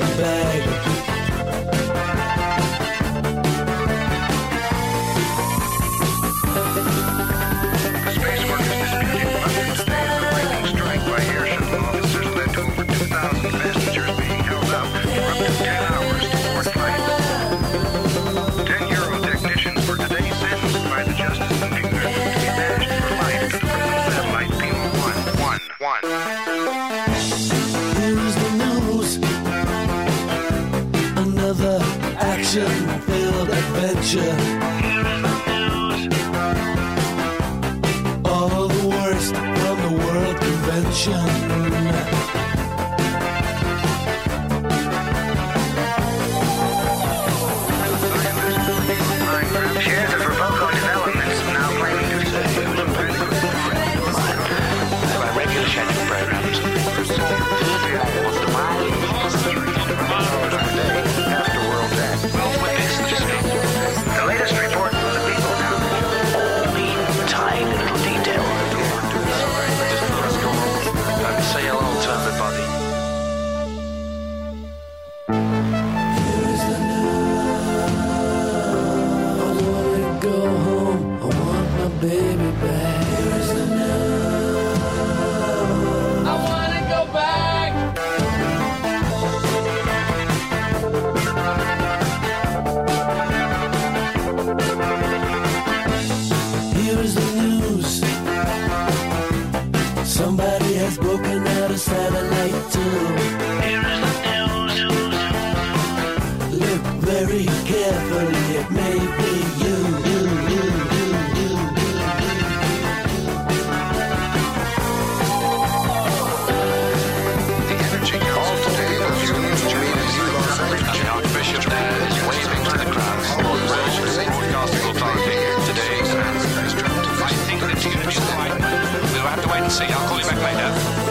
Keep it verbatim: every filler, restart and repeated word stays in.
bag. The space workers disputed Monday the day of the lightning strike by air shuttle officers led to over two thousand passengers being held up for up to ten hours to board flights. Ten Euro technicians were today sentenced by the Justice Computer to be banished for life to the prison satellite Pima one one one. Here's the news. Another action-filled adventure. All the worst from the World Convention. Shares of Roboco Developments now claiming to say it was a very good friend of mine. There are regular scheduled programs. After World Day. The latest report from the people now. Tiny little detail. Let's go home and say hello to everybody. Here is the news. I wanna go home. I want my baby back. Here is the news. I wanna go back. Here is the news. Somebody has broken out a satellite too. Here is the news. Look very carefully, it may be you, you, you, you, you, you, The Energy Council today was used to meet as you lost the Archbishop is waving to the crowd. Broadcasting Authority today. I think the tune is right. We'll have to wait and see. I'll call you back later.